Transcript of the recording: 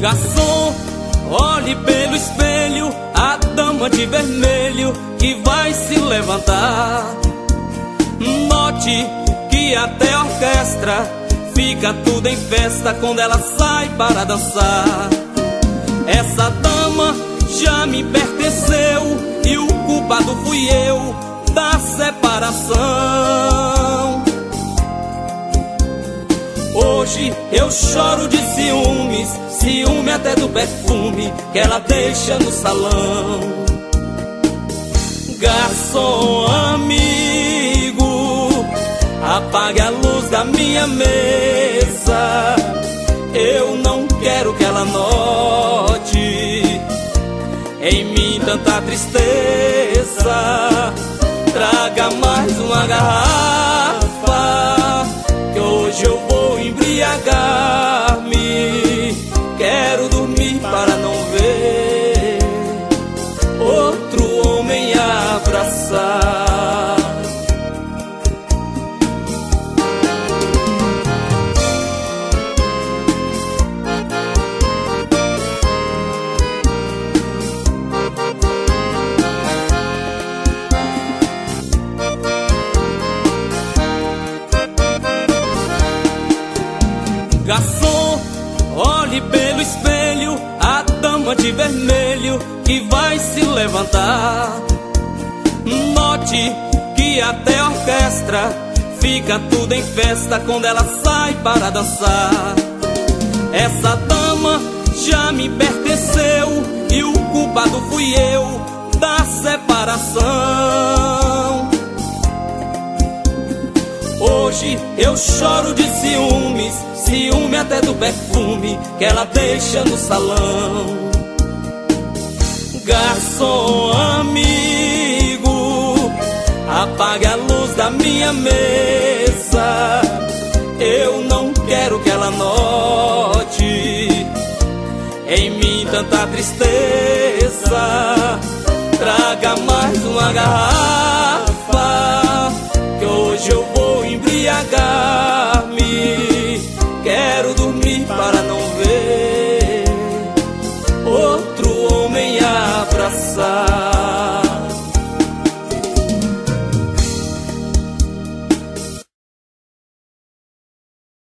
Garçom, olhe pelo espelho a dama de vermelho que vai se levantar. Note que até a orquestra fica tudo em festa quando ela sai para dançar. Essa dama já me pertenceu e o culpado fui eu da separação. Hoje eu choro de ciúmes, ciúme até do perfume que ela deixa no salão. Garçom amigo, apague a luz da minha mesa. Eu não quero que ela note em mim tanta tristeza. Traga mais uma garrafa, que hoje eu vou embriagar-me. Quero dormir para não ver outro homem abraçar. Garçom, olhe pelo espelho a dama de vermelho que vai se levantar. Note que até a orquestra fica tudo em festa quando ela sai para dançar. Essa dama já me pertenceu e o culpado fui eu da separação. Hoje eu choro de ciúmes, ciúme até do perfume que ela deixa no salão. Garçom amigo, apague a luz da minha mesa. Eu não quero que ela note em mim tanta tristeza. Traga mais uma garrafa,